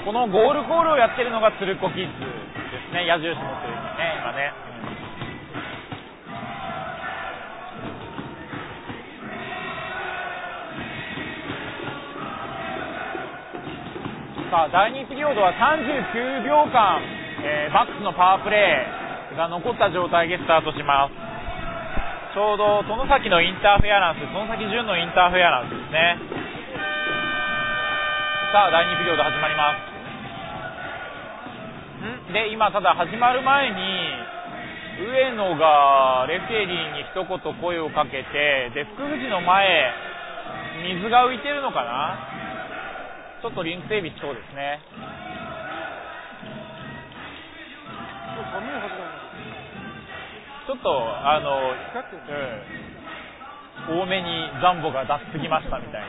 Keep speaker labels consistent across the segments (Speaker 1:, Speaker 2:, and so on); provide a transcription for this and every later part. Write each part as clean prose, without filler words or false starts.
Speaker 1: このゴールコールをやってるのが鶴子キッズですね。矢印持ってるね、今ね。さあ、第2ピリオドは39秒間、バックスのパワープレーが残った状態でスタートします。ちょうど外崎のインターフェアランス、外崎潤のインターフェアランスですね。さあ、第2ピリオド始まります。で、今ただ始まる前に上野がレフェリーに一言声をかけて、で福藤の前水が浮いてるのかな、ちょっとリンク整備しそうですね。ちょっと多めにザンボが出しすぎましたみたいな。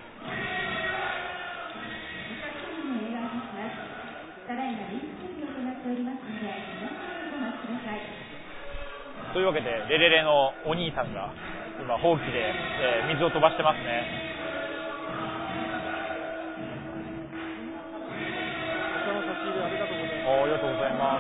Speaker 1: というわけでレレレのお兄さんが今ほうきで、水を飛ばしてますね。ありがとうございます。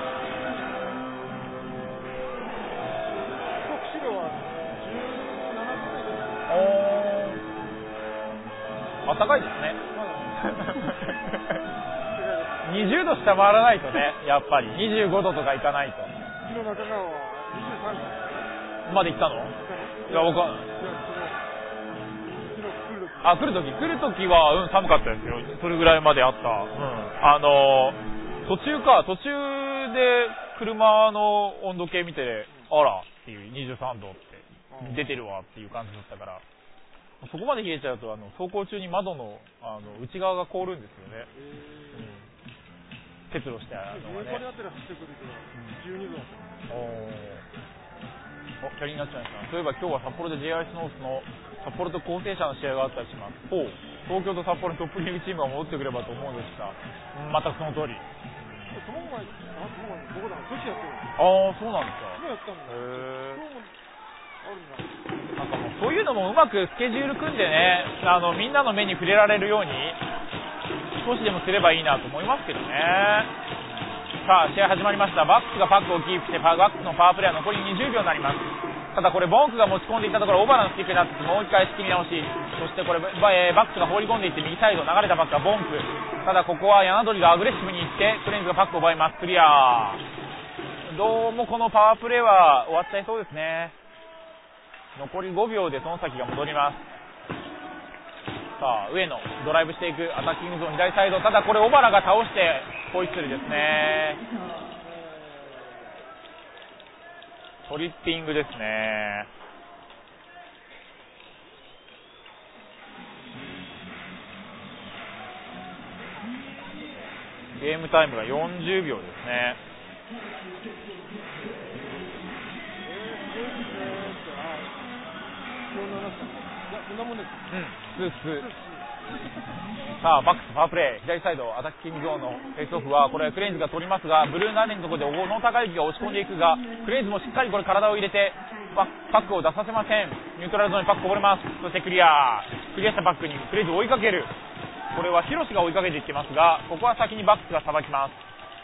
Speaker 1: あったかいですね。20度下回らないとね、やっぱり25度とかいかないと。
Speaker 2: 昨日中川は23度
Speaker 1: まで行ったの？いや、僕は来る時は、寒かったですよ。それぐらいまであった。途中で車の温度計見て、あらっていう23度って出てるわっていう感じだったから、そこまで冷えちゃうと走行中に窓の内側が凍るんですよね。結露して
Speaker 2: 横にあってら走ってくると12度だった。
Speaker 1: キャリになっちゃいました。そういえば今日は札幌で J.I. スノースの札幌と高専者の試合があったりします。東京と札幌にトップリーグチームが戻ってくればと思うんですが、全くその通り。
Speaker 2: その前僕ら女子やってる。
Speaker 1: そうなんですか。
Speaker 2: 今やったんだ。
Speaker 1: なんかもうそういうのもうまくスケジュール組んでね、みんなの目に触れられるように少しでもすればいいなと思いますけどね。さあ、試合始まりました。バックスがパックをキープして、バックスのパワープレーは残り20秒になります。ただこれボンクが持ち込んでいったところオーバーランスキックになってもう一回仕切り直し、そしてこれ、バックスが放り込んでいって右サイド流れたバックはボンク。ただここは柳鳥がアグレッシブにいってクレンズがパックを奪います。クリア。どうもこのパワープレーは終わっちゃいそうですね。残り5秒でその先が戻ります。さあ、上野ドライブしていくアタッキングゾーン左サイド。ただこれ小原が倒してホイッスルですね。トリッピングですね。ゲームタイムが40秒ですね。さあ、バックスパワープレー左サイドアタッキングゾーンのフェイスオフはこれクレインズが取りますが、ブルーナーネのところで小野孝之が押し込んでいくが、クレインズもしっかりこれ体を入れてパックを出させません。ニュートラルゾーンにパックこぼれます。そしてクリアしたバックにクレインズを追いかける。これはヒロシが追いかけていってますが、ここは先にバックスがさばきます。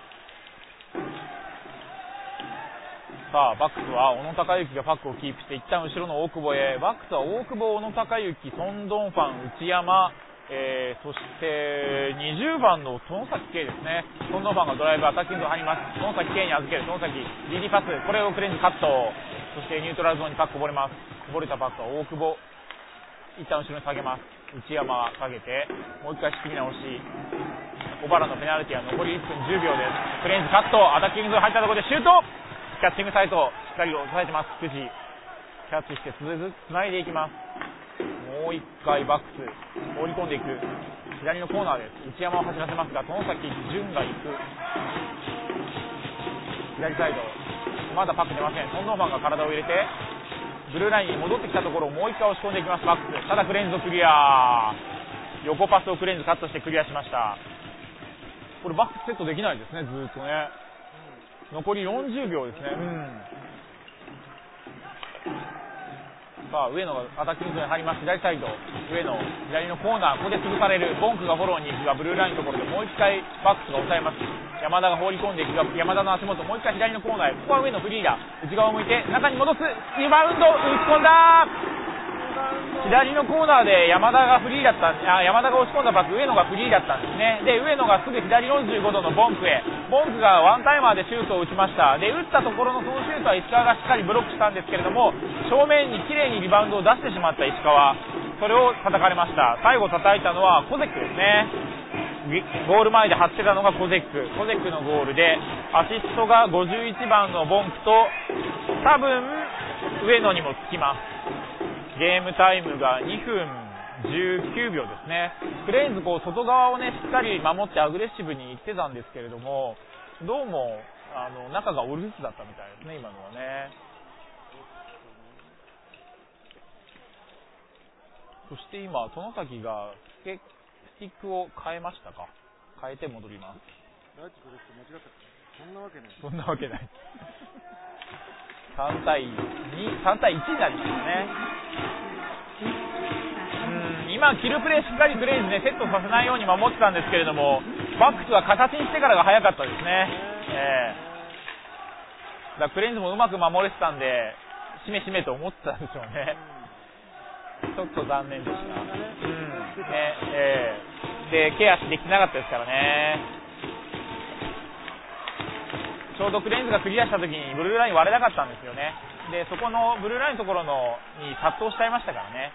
Speaker 1: さあ、バックスは小野孝之がパックをキープして一旦後ろの大久保へ。バックスは大久保、小野孝之、ソンドンファン、内山、そして20番の外崎圭ですね。ソンドンファンがドライブアタッキング入ります。外崎圭に預ける。外崎 DD パス、これをクレンズカット。そしてニュートラルゾーンにパックこぼれます。こぼれたパックは大久保、一旦後ろに下げます。内山が下げてもう一回仕組み直し。小原のペナルティは残り1分10秒です。クレンズカット、アタッキングゾーン入ったところでシュート。キャッチングサイトしっかり押さえてます。9時キャッチしてつないでいきます。もう一回バックス放り込んでいく。左のコーナーです。内山を走らせますが外崎潤が行く。左サイドまだパック出ません。ソンドンファンが体を入れてブルーラインに戻ってきたところをもう一回押し込んでいきます。バックス、ただクレンズをクリア。横パスをクレンズカットしてクリアしました。これバックスセットできないですね、ずっとね。残り40秒ですね。 さあ上野がアタッキングゾーンに入ります。左サイド上野左のコーナー、ここで潰される。ボンクがフォローに行くがブルーラインのところでもう一回バックスが抑えます。山田が放り込んでいくが山田の足元もう一回左のコーナーへ。ここは上野フリーだ。内側を向いて中に戻す。リバウンド打ち込んだ。左のコーナーで山田がフリーだった山田が押し込んだパス、上野がフリーだったんですね。で上野がすぐ左45度のボンクへ。ボンクがワンタイマーでシュートを打ちました。で打ったところのそのシュートは石川がしっかりブロックしたんですけれども、正面に綺麗にリバウンドを出してしまった石川、それを叩かれました。最後叩いたのはコゼックですね。ゴール前で張ってたのがコゼックのゴールで、アシストが51番のボンクと多分上野にもつきます。ゲームタイムが2分19秒ですね。クレインズこう外側をねしっかり守ってアグレッシブにいってたんですけれども、どうも中がオルフスだったみたいですね、今のはね。そして今外崎がスティックを変えましたか。変えて戻ります。
Speaker 2: ライトそれって間違ったか。そんなわけない。
Speaker 1: そんなわけない。3対2、3対1になりましたね。今キルプレーしっかりクレイズねセットさせないように守ってたんですけれども、バックスは形にしてからが早かったですね。だからクレインズもうまく守れてたんでしめしめと思ってたんでしょうね。ちょっと残念でした。でケアできなかったですからね。ちょうどクレインズがクリアした時にブルーライン割れなかったんですよね。でそこのブルーラインのところに殺到しちゃいましたからね。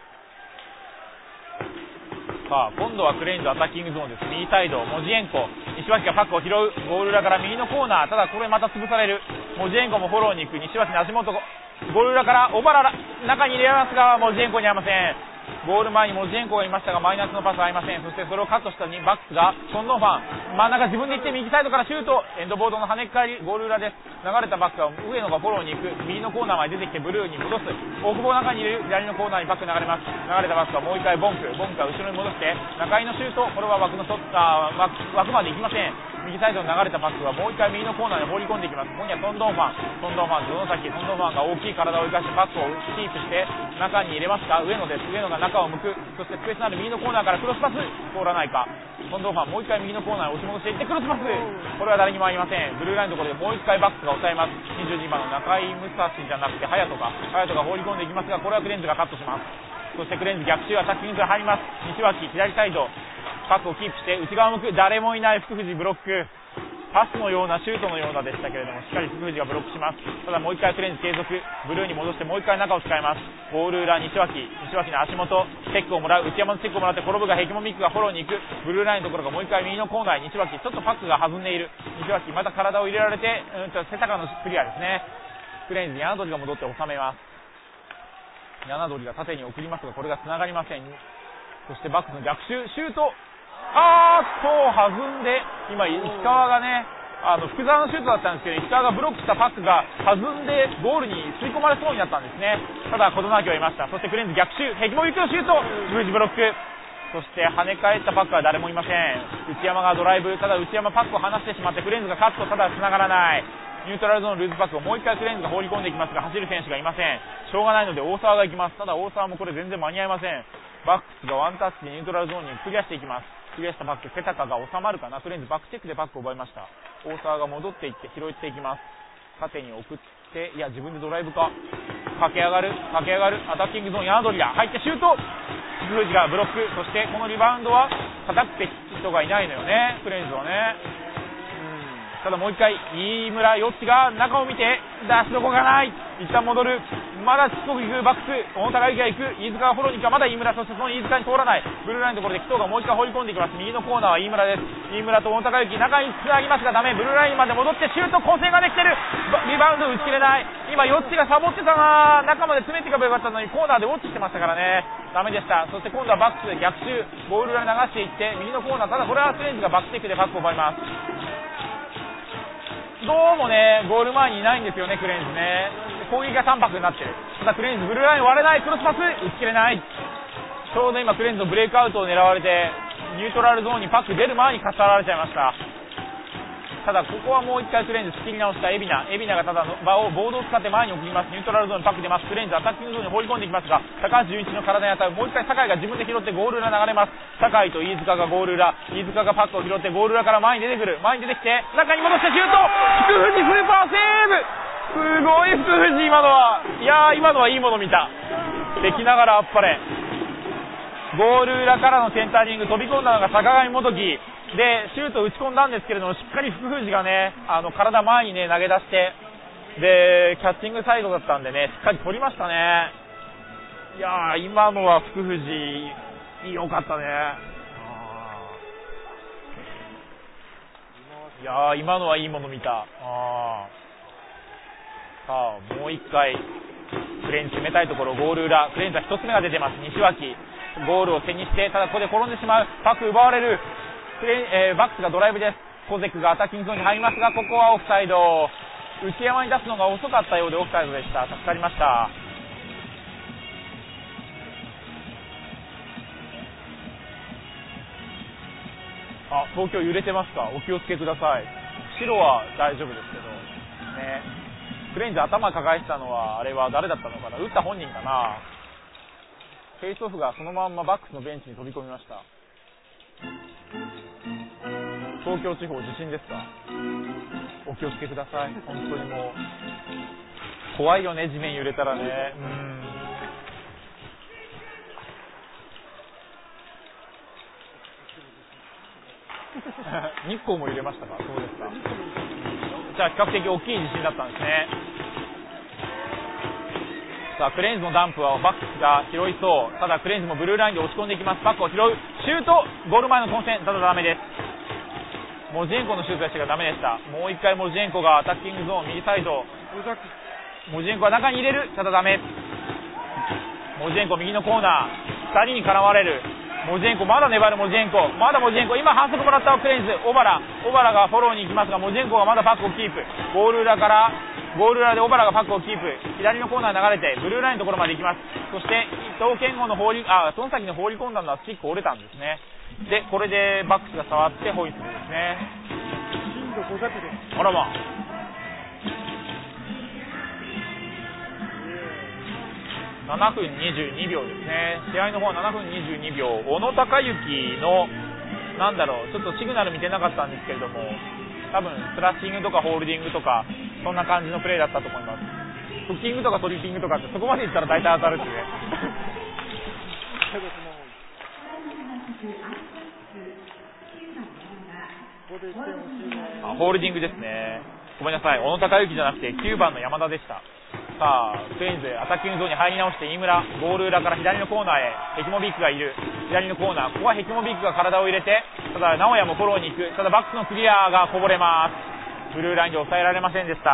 Speaker 1: さあ今度はクレインズアタッキングゾーンです。右サイドモジエンコ、西脇がパックを拾う。ゴール裏から右のコーナー、ただこれまた潰される。モジエンコもフォローに行く。西脇の足元、ゴール裏から小原中に入れますがモジエンコに合いません。ゴール前にモジエンコがいましたがマイナスのパス合いません。そしてそれをカットしたバックスがソンドンファン真ん中自分で行って右サイドからシュート。エンドボードの跳ねっ返り。ゴール裏です。流れたバックは上野がフォローに行く。右のコーナーまで出てきてブルーに戻す。大久保中に入れる。左のコーナーにバック流れます。流れたバックはもう一回ボンクが後ろに戻して中井のシュート。これは枠まで行きません。右サイドに流れたバックはもう一回右のコーナーに放り込んでいきます。今夜ソンドンファン外崎、ソンドンファンが大きい体を生かしてバックをキープして中に入れますか。上野です。上野が中を向く。そしてスペースのある右のコーナーからクロスパス通らないか。ソンドンファンもう一回右のコーナーに押し戻していってクロスパス、これは誰にもありません。ブルーラインのところでもう一回バックが抑えます。22番の中井武蔵じゃなくて隼人が放り込んでいきますが、これはクレンズがカットします。そしてクレンズ逆襲アタッキングが入ります。西脇左サイドパックをキープして内側を向く。誰もいない福藤ブロック。パスのようなシュートのようなでしたけれども、しっかり福藤がブロックします。ただもう一回クレンズ継続。ブルーに戻してもう一回中を使います。ゴール裏西脇の足元チェックをもらう。内山のチェックをもらって転ぶがヘキモミックがフォローに行く。ブルーラインのところがもう一回右のコーナーに西脇、ちょっとパックが弾んでいる。西脇また体を入れられてセタカのクリアですね。クレンズに柳鳥が戻って収めます。柳鳥が縦に送りますがこれが繋がりません。そしてバックの逆襲シュート、弾んで今石川がね福澤のシュートだったんですけど、石川がブロックしたパックが弾んでゴールに吸い込まれそうになったんですね。ただ小園明はいました。そしてクレンズ逆襲ヘキモビックのシュート、ブルロック。そして跳ね返ったパックは誰もいません。内山がドライブ、ただ内山パックを離してしまってクレンズがカット、ただ繋がらない。ニュートラルゾーンルーズパックをもう一回クレンズが放り込んでいきますが走る選手がいません。しょうがないので大沢が行きます。ただ大沢もこれ全然間に合いません。バックスがワンタッチでニュートラルゾーンにクリアしていきます。クリアしたバックセタカが収まるかな。クレンズバックチェックでバックを奪いました。大沢が戻っていって拾っていきます。縦に送って、いや自分でドライブか、駆け上がるアタッキングゾーンヤードリア入ってシュート、福藤がブロック。そしてこのリバウンドは叩くって人がいないのよね、クレンズはね。ただもう一回飯村よっちが中を見て出しどこがない。一旦戻る。まだしつこく行くバックス。小野高之が行く。飯塚がフォローに行くか。まだ飯村。そしてその飯塚に通らない。ブルーラインのところで紀藤がもう一回放り込んでいきます。右のコーナーは飯村です。飯村と小野高之中につなぎますがダメ。ブルーラインまで戻ってシュート、混戦ができてる。リバウンド打ち切れない。今よっちがサボってたな。中まで詰めていけばよかったのにコーナーでウォッチしてましたからね。ダメでした。そして今度はバックスで逆襲。ゴール裏に流していって右のコーナー。ただこれはクレンズがバックチェックでバックを奪います。どうもねゴール前にいないんですよね、クレンズね。攻撃が淡白になってる。ただクレンズブルーライン割れない。クロスパス打ち切れない。ちょうど今クレンズのブレイクアウトを狙われてニュートラルゾーンにパック出る前にかっさられちゃいました。 ただここはもう一回クレインズ仕切り直したエビナがただボードを使って前に送ります。ニュートラルゾーンにパック出ます。クレインズアタッキングゾーンに放り込んでいきますが、高橋純一の体に当たる。もう一回酒井が自分で拾ってゴール裏流れます。酒井と飯塚がゴール裏、飯塚がパックを拾ってゴール裏から前に出てきて中に戻してシュート、福藤スーパーセーブ、すごい福藤、今のはいいもの見た。できながらあっぱれ。ゴール裏からのセンタリング、飛び込んだのが坂上元樹でシュート打ち込んだんですけれども、しっかり福藤がね体前にね投げ出して、でキャッチングサイドだったんでね、しっかり取りましたね。いやー、今のは福藤良かったね。いやー、今のはいいもの見た。さあもう一回クレインズ攻めたいところ、ゴール裏クレインズは1つ目が出てます。西脇ゴールを背にして、ただここで転んでしまう。パック奪われる。バックスがドライブです。コゼクがアタッキングゾーンに入りますが、ここはオフサイド。内山に出すのが遅かったようでオフサイドでした。助かりました。東京揺れてますか、お気をつけください。白は大丈夫ですけどね。クレインズ頭抱えてたのはあれは誰だったのかな、打った本人かな。フェイスオフがそのまんまバックスのベンチに飛び込みました。東京地方地震ですか、お気をつけください。本当にもう怖いよね、地面揺れたらね。日光も揺れましたか。そうですか。じゃあ比較的大きい地震だったんですね。さあクレインズのダンプはバックスが拾いそう。ただクレインズもブルーラインで押し込んでいきます。バックを拾う、シュート、ゴール前の混戦、ただダメです。モジエンコのシュートでしたがダメでした。もう一回モジエンコがアタッキングゾーン右サイド、モジエンコは中に入れる、ただダメ。モジエンコ右のコーナー、2人に絡まれる。モジエンコまだ粘る。モジエンコ今反則もらったクレインズ。小原がフォローに行きますが、モジエンコがまだパックをキープ。ゴール裏で小原がパックをキープ。左のコーナーに流れてブルーラインのところまで行きます。そして伊藤健吾のトンサキの放り込んだのはスティック折れたんですね。でこれでバックスが触ってホイッスルですね。あらま、7分22秒ですね。試合の方は7分22秒。小野孝之のちょっとシグナル見てなかったんですけれども、多分スラッシングとかホールディングとかそんな感じのプレーだったと思います。フッキングとかトリッピングとかってそこまでいったら大体当たるってね。ホールディングですね。ごめんなさい、小野孝之じゃなくて9番の山田でした。さあクレインズアタッキングゾーンに入り直して、飯村ゴール裏から左のコーナーへヘキモビックがいる。左のコーナー、ここはヘキモビックが体を入れて、ただ直哉もフォローに行く。ただバックスのクリアがこぼれます。ブルーラインで抑えられませんでした。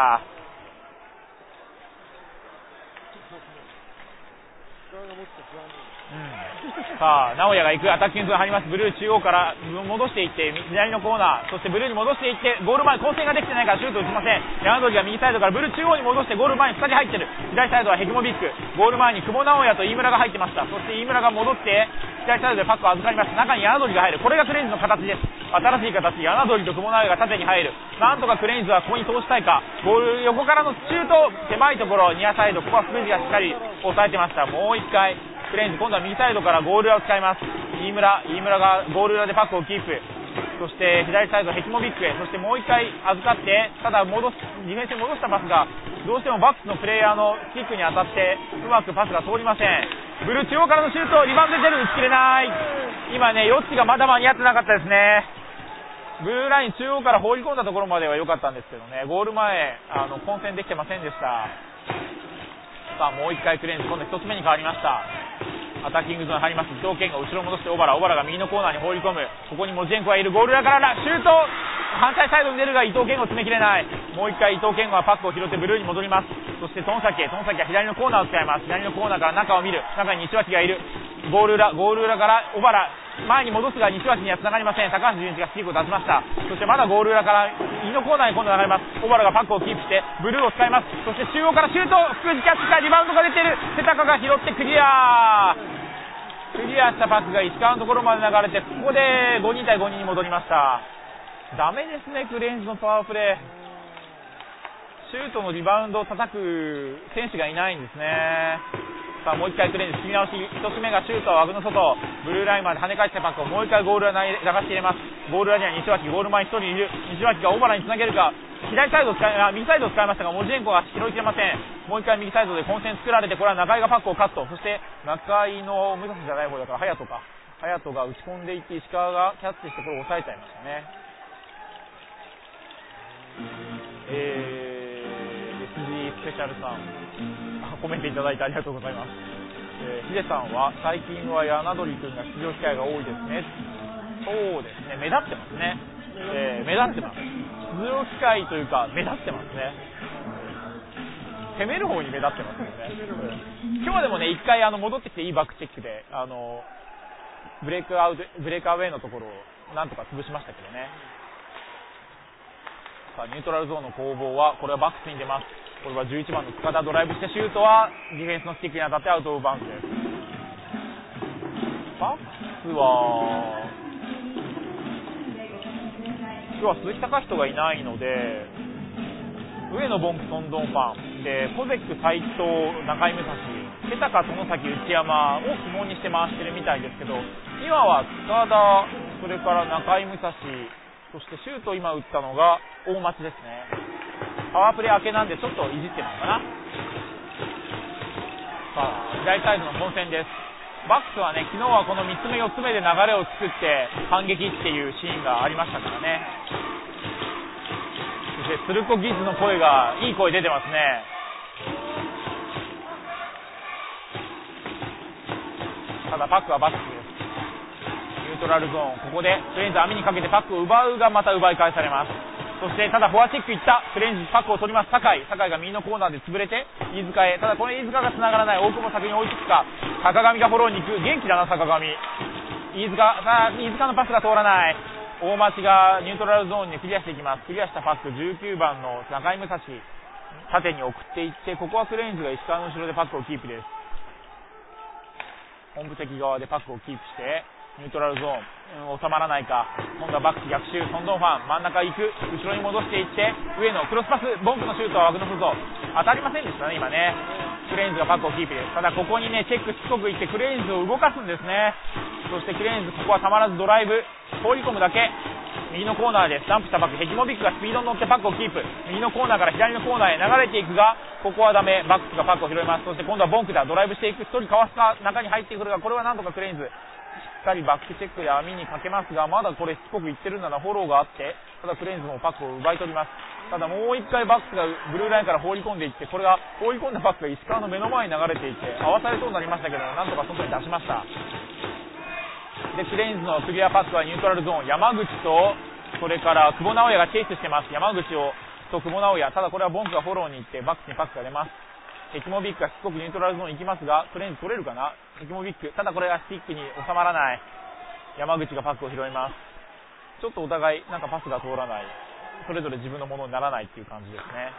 Speaker 1: さあ直哉が行く。アタッキングゾーン入ります。ブルー中央から戻していって左のコーナー、そしてブルーに戻していってゴール前、混戦ができてないからシュート打ちません。山鳥が右サイドからブルー中央に戻してゴール前に2人入ってる。左サイドはヘキモビック、ゴール前に久保直哉と飯村が入ってました。そして飯村が戻って左サイドでパックを預かります。中に柳鳥が入る。これがクレインズの形です。新しい形。柳鳥と久保直哉が縦に入る。なんとかクレインズはここに通したいか。ゴール横からのシュート、狭いところニアサイド、ここは福藤がしっかり抑えてました。もう一回クレインズ、今度は右サイドからゴール裏を使います。飯村がゴール裏でパックをキープ。そして左サイドヘキモビックへ、そしてもう一回預かって、ただディフェンスに戻したパスがどうしてもバックスのプレイヤーのキックに当たってうまくパスが通りません。ブルー中央からのシュート、リバウンドで出る、打ち切れない。今ね、ヨッチがまだ間に合ってなかったですね。ブルーライン中央から放り込んだところまでは良かったんですけどね、ゴール前混戦できてませんでした。さあもう一回クレインズ、今度1つ目に変わりました。アタッキングゾーンに入ります。伊藤健が後ろ戻して小原が右のコーナーに放り込む。ここにモジェンコがいる。ゴール裏からシュート、反対サイドに出るが伊藤健吾詰めきれない。もう一回伊藤健吾はパックを拾ってブルーに戻ります。そしてトンサキは左のコーナーを使います。左のコーナーから中を見る。中に西脇がいる。ゴール裏から小原前に戻すが西脇には繋がりません。高橋純一がスティックを出しました。そしてまだゴール裏から右のコーナーに今度流れます。小原がパックをキープしてブルーを使います。そして中央からシュート、福藤キャッチした。リバウンドが出ている。瀬高が拾ってクリアしたパックが石川のところまで流れて、ここで5人対5人に戻りました。 ダメですね、クレーンズのパワープレー。シュートのリバウンドを叩く選手がいないんですね。さあもう一回クレーンズ、組み直し、1つ目がシュート、枠の外、ブルーラインまで跳ね返してパックをもう一回ゴール裏に流して入れます。ゴール裏には西脇、ゴール前1人いる。西脇が小原につなげるか、左サイドを右サイドを使いましたが、モジェンコが拾いきれません。もう一回右サイドで混戦作られて、これは中井がパックをカット。そして中井の武蔵じゃない方だから隼人か、隼人が打ち込んでいって石川がキャッチしてこれを抑えちゃいましたね。SG スペシャルさん、コメントいただいてありがとうございます。ヒデさんは最近は柳鳥君が出場機会が多いですね。そうですね、目立ってますね。目立ってます。出場機会というか目立ってますね。攻める方に目立ってますよね。今日はでもね、一回戻ってきていいバックチェックでブレイクアウェイのところをなんとか潰しましたけどね。さあニュートラルゾーンの攻防は、これはバックスに出ます。これは11番の塚田、ドライブしてシュートはディフェンスのスティックに当たってアウトオブバウンドです。バックスは今日は鈴木貴人がいないので、上野ボンクソンドンファンで、コゼック、斉藤、中井武蔵、瀬高、外崎、内山を基本にして回してるみたいですけど、今は塚田、それから中井武蔵、そしてシュートを今打ったのが大町ですね。パワープレー明けなんでちょっといじってるのかな。さあ左サイドの混戦です。バックスはね、昨日はこの3つ目4つ目で流れを作って反撃っていうシーンがありましたからね。そして鶴子ギズの声がいい声出てますね。ただパックはバックスです。ニュートラルゾーン、ここでプレインズ網にかけてパックを奪うがまた奪い返されます。そしてただフォアチェックいった、プレインズパックを取ります。酒井が右のコーナーで潰れて飯塚へ、ただこれ飯塚が繋がらない。大久保先に追いつくか、坂上がフォローに行く。元気だな坂上。飯塚のパスが通らない。大町がニュートラルゾーンにクリアしていきます。クリアしたパック、19番の中井武蔵縦に送っていって、ここはクレインズが石川の後ろでパックをキープです。本部的側でパックをキープしてニュートラルゾーン、収まらないか。今度はバックス逆襲、ソンドンファン真ん中行く、後ろに戻していって上野クロスパス、ボンクのシュートは枠の外、当たりませんでしたね今ね。クレインズがパックをキープです。ただここにねチェックしつこくいってクレインズを動かすんですね。そしてクレインズここはたまらずドライブ放り込むだけ。右のコーナーでスタンプしたパック、ヘキモビックがスピードに乗ってパックをキープ。右のコーナーから左のコーナーへ流れていくが、ここはダメ。バックスがパックを拾います。そして今度はボンクだ、ドライブしていく、1人かわすか、中に入ってくるが、これはなんとかクレインズしっかりバックチェックで網にかけますが、まだこれしつこくいってるんだな。フォローがあって、ただクレインズもパックを奪い取ります。ただもう一回バックスがブルーラインから放り込んでいって、これが放り込んだパックが石川の目の前に流れていて合わされそうになりましたけど、なんとか外に出しました。でクレインズのクリアパックはニュートラルゾーン、山口とそれから久保直也がチェイスしてます。山口と久保直也、ただこれはボンクがフォローに行ってバックスにパックが出ます。ヘキモビックがしつこくニュートラルゾーンに行きますが、クレインズ取れるかな。ヘキモビック、ただこれがスティックに収まらない。山口がパックを拾います。ちょっとお互いなんかパスが通らない、それぞれ自分のものにならないっていう感じですね。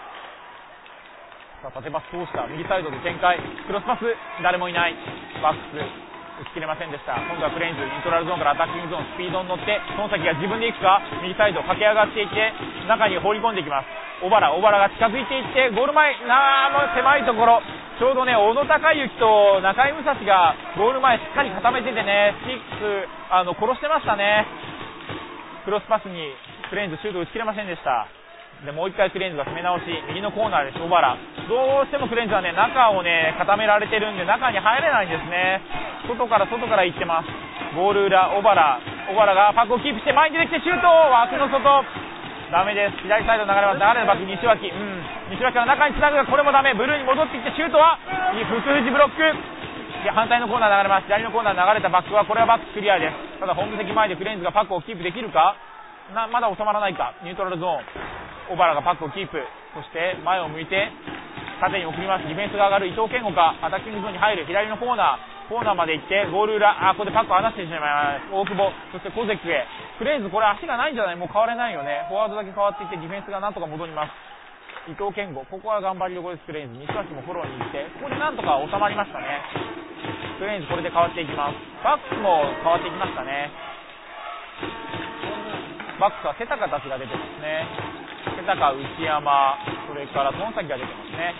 Speaker 1: さあ縦パス通した右サイドで展開、クロスパス誰もいない。バックス打ち切れませんでした。今度はクレインズ、ニュートラルゾーンからアタッキングゾーン、スピードに乗ってその先が自分で行くか、右サイド駆け上がっていって中に放り込んでいきます。小原が近づいていってゴール前狭いところ、ちょうどね小野孝之と中井武蔵がゴール前しっかり固めててね、スティック殺してましたね。クロスパスにクレインズシュート打ち切れませんでした。でもう一回クレインズが攻め直し、右のコーナーです。小原どうしてもクレインズはね中をね固められてるんで中に入れないんですね。外から行ってます。ゴール裏小原がパックをキープして前に出てきてシュート、枠の外ダメです。左サイド流れます。流れのバック西脇、西脇から中につなぐがこれもダメ。ブルーに戻ってきてシュートは福藤ブロックで反対のコーナー流れます。左のコーナー流れたバックはこれはバッククリアです。ただ本部席前でクレインズがパックをキープできるかまだ収まらないか。ニュートラルゾーン、小原がパックをキープ、そして前を向いて縦に送ります。ディフェンスが上がる伊藤健吾か、アタッキングゾーンに入る。左のコーナーまで行ってゴール裏、ここでパックを離してしまいます。大久保、そして小関へ。クレインズこれ足がないんじゃない、もう変われないよね。フォワードだけ変わっていってディフェンスがなんとか戻ります。伊藤健吾、ここは頑張りどころです。クレインズ、西脇もフォローに行って、ここでなんとか収まりましたね。クレインズこれで変わっていきます。バックも変わっていきましたね。 バックスは瀬高たちが出てますね。瀬高、内山、それから外崎が出てますね。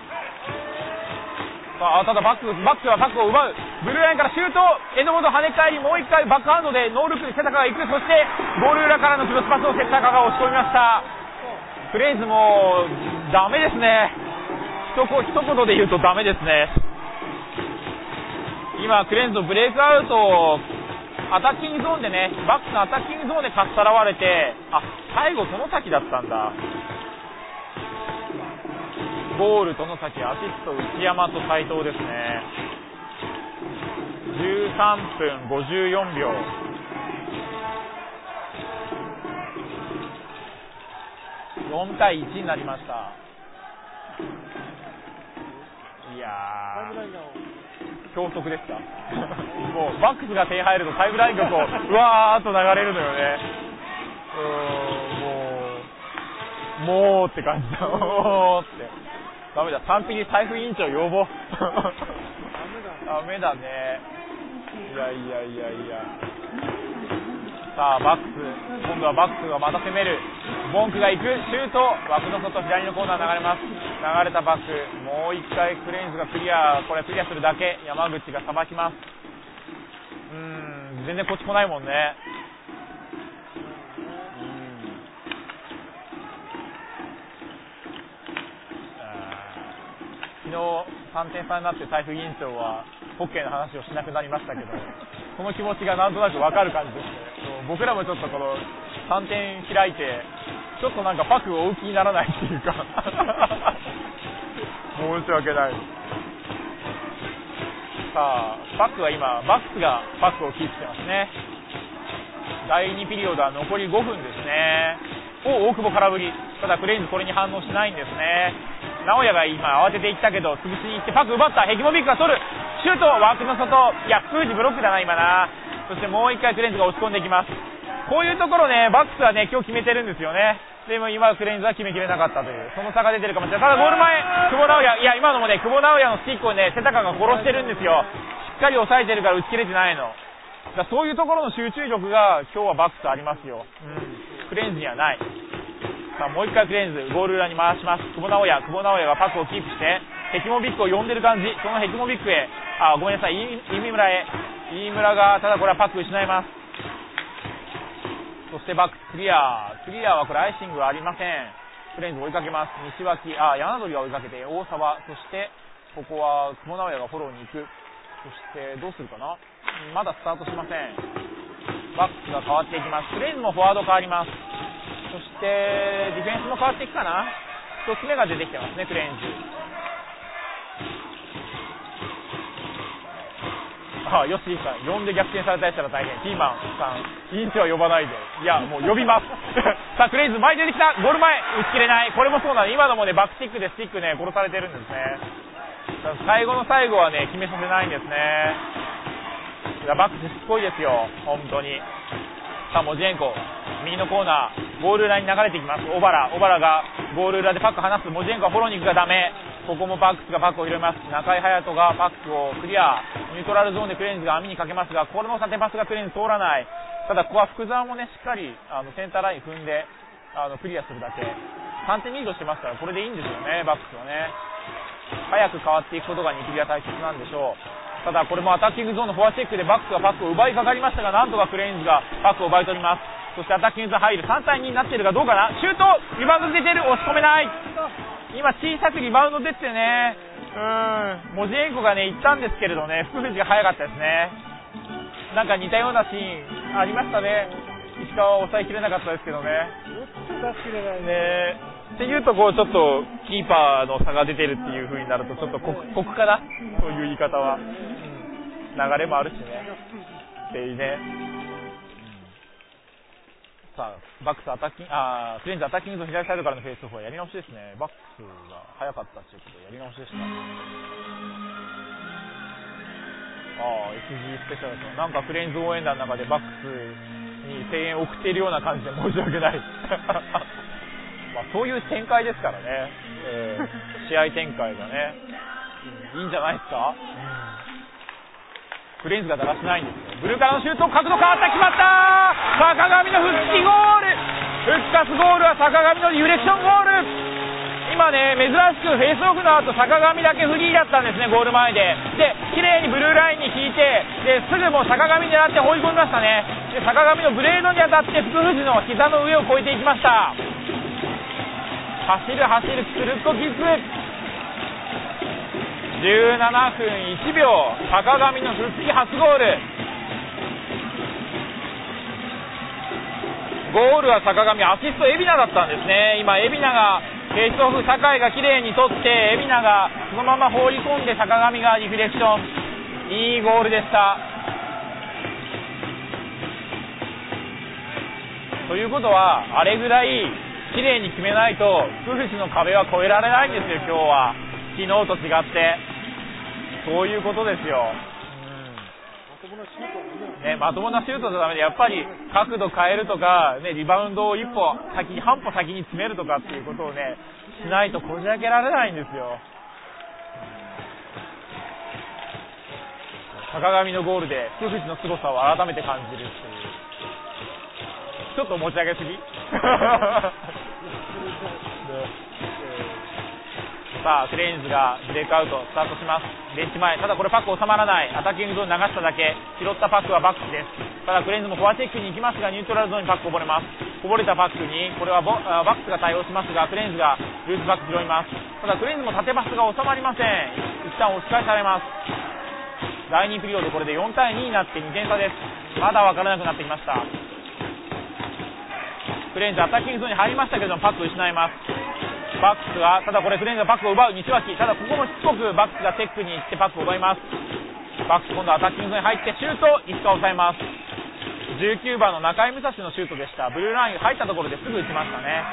Speaker 1: ただバックスはパックを奪う。ブルーラインからシュート、榎本跳ね返り、もう一回バックハンドでノールックに瀬高が行く。そしてゴール裏からのクロスパスを瀬高が押し込みました。クレインズもダメですね。一言で言うとダメですね。今クレインズのブレイクアウト、アタッキングゾーンでね、バックスのアタッキングゾーンでかっさらわれて、最後外崎だったんだ。ゴール外崎、アシスト内山と斉藤ですね。13分54秒。4対1になりました。いやー、強速でしたもうバックスが手に入るとタイムラインがこうわーっと流れるのよね。もうって感じだ。もうってダメだ、完璧に財布委員長要望ダメだね。いやさあバックス、今度はバックスがまた攻める。ボンクが行く、シュート、枠の外、左のコーナー流れます。流れたバック、もう一回クレインズがクリア、これクリアするだけ。山口がさばきます。全然こっち来ないもんね。昨日3点差になって台風委員長はホッケーの話をしなくなりましたけど、この気持ちがなんとなくわかる感じですね。僕らもちょっとこの3点開いてちょっとなんかパックを追う気にならないっていうか申し訳ない。さあバックは今バックスがパックをキープしてますね。第2ピリオドは残り5分ですね。大久保空振り。ただクレインズこれに反応しないんですね。直哉が今慌てていったけど潰しに行ってパック奪った。ヘキモビックが取る。シュート、枠の外。いや封じブロックだな今な。そしてもう一回クレインズが押し込んでいきます。こういうところね、バックスはね今日決めてるんですよね。でも今クレインズは決めきれなかったという、その差が出てるかもしれない。ただゴール前久保直哉、いや今のもね久保直哉のスティックをね瀬高が殺してるんですよ。しっかり抑えてるから打ち切れてないのだ。そういうところの集中力が今日はバックスありますよ。クレインズにはない。さあもう一回クレインズゴール裏に回します。久保直哉がパックをキープしてヘキモビックを呼んでる感じ。そのヘキモビックへごめんなさい、飯村へ。飯村がただこれはパック失います。そしてバックスクリアはこれアイシングはありません。クレインズ追いかけます。西脇柳鳥が追いかけて大沢、そしてここは久保直哉がフォローに行く。そしてどうするかな、まだスタートしません。バックスが変わっていきます。クレインズもフォワード変わります。そしてディフェンスも変わっていくかな。1つ目が出てきてますねクレインズ。よしいいか、呼んで逆転されたりしたら大変。ピーマンさん委員長は呼ばないで。いやもう呼びますさあクレインズ前に出てきた。ゴール前打ち切れない。これもそうなの。今のもねバックスティックでスティックね殺されてるんですね。最後の最後はね決めさせないんですね。いやバックスしつこいですよ本当に。さあモジエンコ右のコーナーゴール裏に流れていきます。小原がゴール裏でパック離す。モジエンコはフォローに行くがダメ。ここもバックスがパックを拾います。中井隼人がパックをクリア。ニュートラルゾーンでクレインズが網にかけますが、これも縦パスがクレインズ通らない。ただここは福澤もねしっかりセンターライン踏んでクリアするだけ。3点リードしてますからこれでいいんですよね。バックスはね早く変わっていくことがニキビは大切なんでしょう。ただこれもアタッキングゾーンのフォアチェックでバックスがパックを奪いかかりましたが、なんとかクレインズがパックを奪い取ります。そしてアタッキングゾーン入る。3対2になっているがどうかな。シュート、リバウンド出てる。押し込めない。今小さくリバウンド出てね、モジエンコがね行ったんですけれどね、福藤が早かったですね。なんか似たようなシーンありましたね。石川は抑えきれなかったですけどね。っていうとこうちょっとキーパーの差が出てるっていう風になるとちょっと酷かな、そういう言い方は。流れもあるしねっていうね。さあバックスアタッキングクレインズアタッキングと左サイドからのフェイスオフはやり直しですね。バックスが早かったということでやり直しでした。SG スペシャルとなんかクレインズ応援団の中でバックスに声援を送っているような感じで申し訳ないまあそういう展開ですからね、試合展開がね、いいんじゃないですか。 クレインズがだらしないんですよ。ブルーからのシュート、角度変わった、決まった。坂上の復帰ゴール、復活ゴールは坂上のディフレクションゴール。今ね、珍しくフェイスオフの後坂上だけフリーだったんですね、ゴール前で。で綺麗にブルーラインに引いて、ですぐもう坂上狙って追い込みましたね。で坂上のブレードに当たって福藤の膝の上を越えていきました。走るツルッコキック。17分1秒、坂上の復帰初ゴール。ゴールは坂上、アシスト海老名だったんですね。今海老名がフェイスオフ、酒井が綺麗に取って海老名がそのまま放り込んで坂上がリフレクション。いいゴールでした。ということはあれぐらい綺麗に決めないと福藤の壁は越えられないんですよ、今日は。昨日と違ってそういうことですよ。まともなシュートじゃダメで、やっぱり角度変えるとか、ね、リバウンドを半歩先に詰めるとかっていうことをねしないとこじ開けられないんですよ。坂上のゴールで福藤の凄さを改めて感じるっていう。ちょっと持ち上げすぎさあクレインズがブレイクアウトスタートします。ベンチ前、ただこれパック収まらない。アタッキングゾーンに流しただけ。拾ったパックはバックスです。ただクレインズもフォアチェックに行きますがニュートラルゾーンにパックこぼれます。こぼれたパックにこれはバックスが対応しますが、クレインズがルーズバック拾います。ただクレインズも縦パスが収まりません。一旦押し返されます。第2ピリオド、これで4対2になって2点差です。まだ分からなくなってきました。クレインズアタッキングゾーンに入りましたけどもパック失います。バックスが、ただこれクレインズがパックを奪う西脇。ただここもしつこくバックスがチェックに行ってパックを奪います。バックス今度アタッキングゾーンに入ってシュート、石川抑えます。19番の中井武蔵のシュートでした。ブルーライン入ったところですぐ打ちましたね。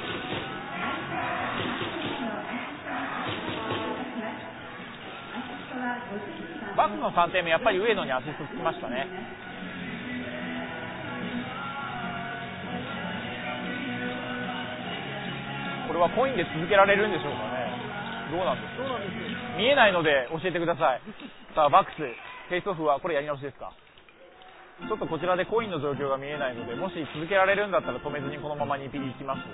Speaker 1: バックスの3点目、やっぱり上野にアシストつきましたね。これはコインで続けられるんでしょうかね。どうなんですか。見えないので教えてください。さあバックスフェイスオフはこれやり直しですか。ちょっとこちらでコインの状況が見えないので、もし続けられるんだったら止めずにこのまま2ピリいきます。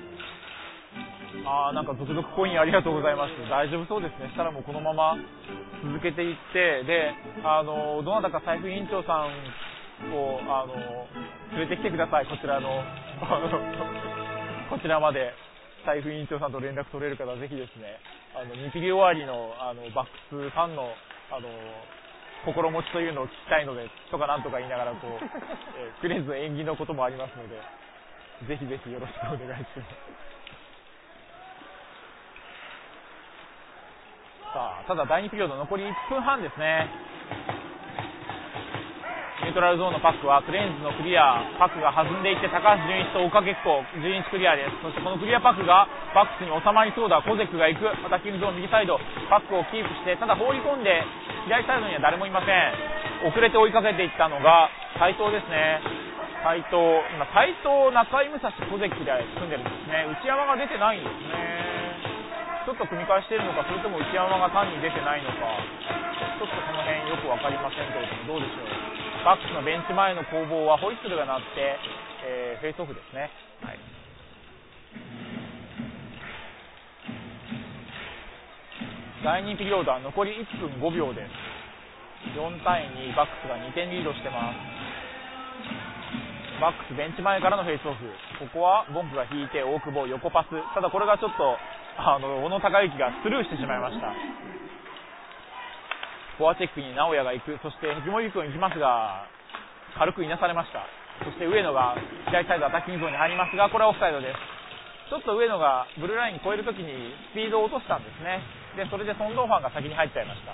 Speaker 1: なんか続々コインありがとうございます。大丈夫そうですね。したらもうこのまま続けていって、でどなたか財布委員長さんを連れてきてください。こちらのこちらまで財布委員長さんと連絡取れる方はぜひですね、2ピリ終わりのバックスファンの心持ちというのを聞きたいのでとかなんとか言いながらクレインズの演技のこともありますので、ぜひぜひよろしくお願いします。さあただ第2ピリオド残り1分半ですね。ニュートラルゾーンのパックはクレインズのクリア、パックが弾んでいって高橋純一と追っかけっこ、純一クリアです。そしてこのクリアパックがバックスに収まりそうだ。コゼックが行く。アタッキングゾーン右サイド、パックをキープして、ただ放り込んで左サイドには誰もいません。遅れて追いかけていったのが斉藤ですね。斉藤、今斉藤、中井武蔵、コゼックで組んでるんですね。内山が出てないんですね。ちょっと組み返しているのか、それとも内山が単に出てないのか、ちょっとその辺よく分かりませんけれども、どうでしょう。バックスのベンチ前の攻防はホイッスルが鳴って、フェイスオフですね。はい、第2ピリオドは残り1分5秒です。4対2、バックスが2点リードしてます。バックスベンチ前からのフェイスオフ、ここはボンプが引いて大久保横パス。ただこれがちょっと小野孝之がスルーしてしまいました。フォアチェックに直哉が行く。そしてひもゆき君行きますが軽くいなされました。そして上野が左サイドアタッキングゾーンに入りますが、これはオフサイドです。ちょっと上野がブルーラインに越えるときにスピードを落としたんですね。でそれでソンドンファンが先に入っちゃいました。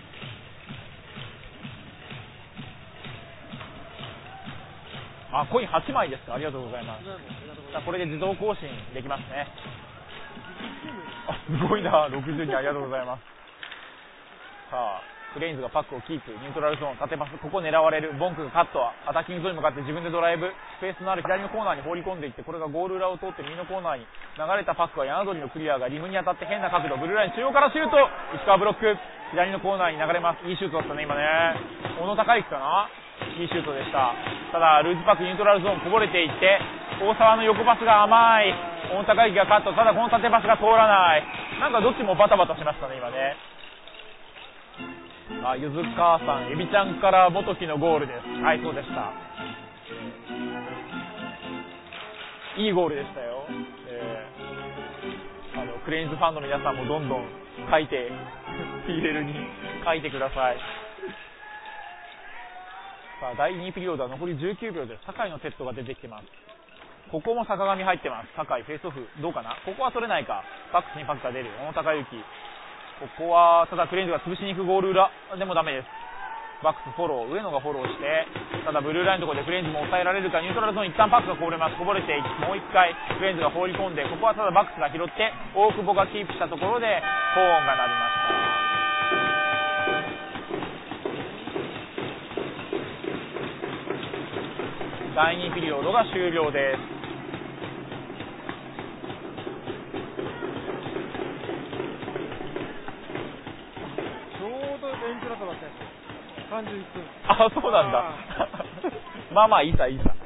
Speaker 1: コイン8枚ですか。ありがとうございます。さあこれで自動更新できますね。すごいな、62、ありがとうございます。さあクレインズがパックをキープ、ニュートラルゾーン、縦パス、ここ狙われる、ボンクがカット、アタッキングゾーンに向かって自分でドライブ、スペースのある左のコーナーに放り込んでいって、これがゴール裏を通って右のコーナーに流れたパックはヤナドリのクリアがリムに当たって変な角度、ブルーライン中央からシュート、石川ブロック、左のコーナーに流れます。いいシュートだったね、今ね。小野孝之かないいシュートでした。ただ、ルーズパック、ニュートラルゾーンこぼれていって、大沢の横パスが甘い。小野孝之がカット、ただこの縦パスが通らない。なんかどっちもバタバタしましたね、今ね。ゆず母さん、エビちゃんから元木のゴールです。はい、そうでした。いいゴールでしたよ。クレインズファンの皆さんもどんどん書いて、PL に書いてください。さあ、第2ピリオドは残り19秒です。酒井のセットが出てきてます。ここも坂上入ってます。酒井、フェイスオフ、どうかな。ここは取れないか。バックスにパックが出る。小野孝之。ここは、ただクレインズが潰しに行くゴール裏。でもダメです。バックスフォロー。上野がフォローして、ただブルーラインのところでクレインズも抑えられるか。ニュートラルゾーン一旦パックがこぼれます。こぼれて、もう一回クレインズが放り込んで、ここはただバックスが拾って、大久保がキープしたところで、ホーンが鳴りました。第2ピリオドが終了です。
Speaker 2: ちょうど延長だったわけです。31分。
Speaker 1: あ、そうなんだ。まあまあいいさいいさ。